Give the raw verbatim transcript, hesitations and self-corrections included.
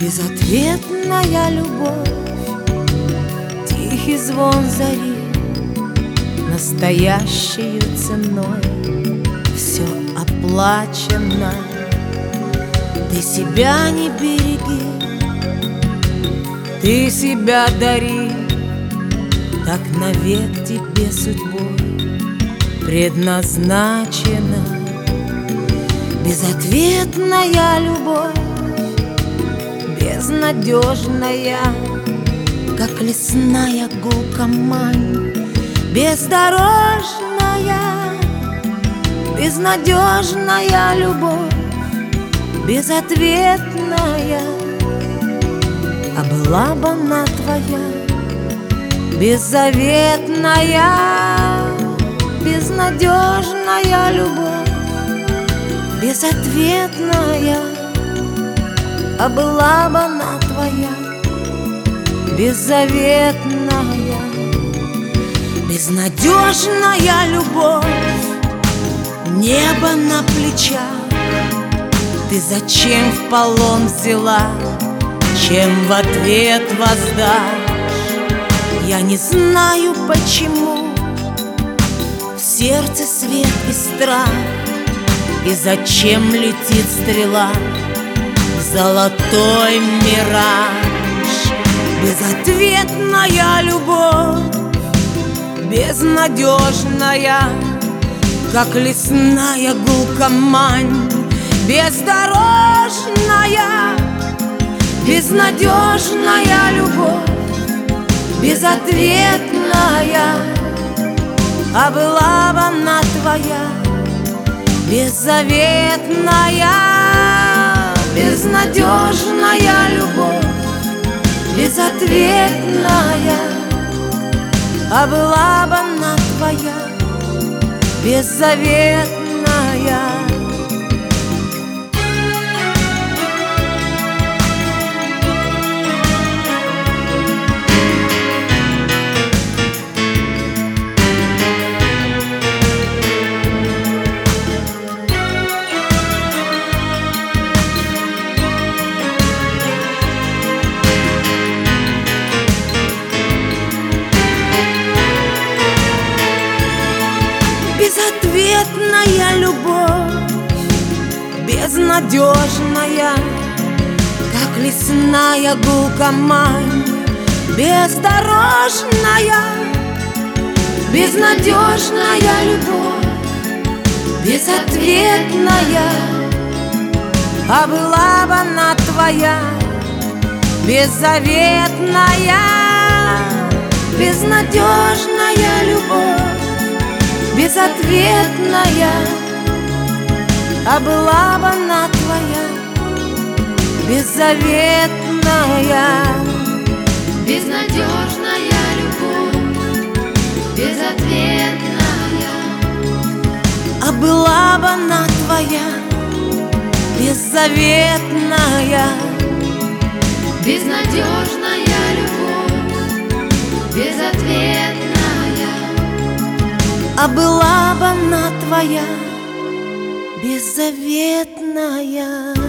Безответная любовь, тихий звон зари, настоящей ценой все оплачено. Ты себя не береги, ты себя дари, так навек тебе судьбой предназначена. Безответная любовь, безнадежная, как лесная глухомань, бездорожная, безнадежная любовь, безответная. А была бы она твоя, беззаветная, безнадежная любовь, безответная. А была бы она твоя, беззаветная, безнадежная любовь, небо на плечах. Ты зачем в полон взяла, чем в ответ воздашь? Я не знаю почему в сердце свет и страх, и зачем летит стрела в золотой мираж. Безответная любовь, безнадежная, как лесная глухомань, бездорожная, безнадежная любовь, безответная. А была бы она твоя, беззаветная, безнадежная любовь, безответная. А была бы она твоя, беззаветная. Безответная любовь, безнадежная, как лесная глухомань, бездорожная, безнадежная любовь, безответная. А была бы она твоя, беззаветная, безнадежная любовь, безответная. А была бы она твоя, беззаветная, безнадежная любовь, безответная. А была бы она твоя, беззаветная, безнадежная любовь, безответная. А была бы она твоя, беззаветная.